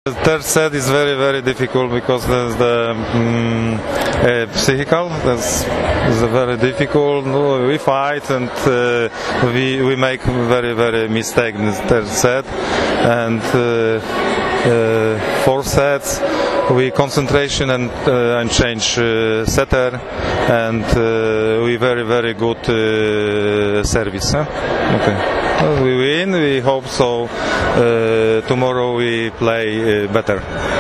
Third set is very, very difficult because there's the psychical. That's very difficult. We fight and we make very, very mistake in the third set. And fourth sets we concentration and change setter, and we very, very good service. Okay. We win. We hope so. Tomorrow we play better.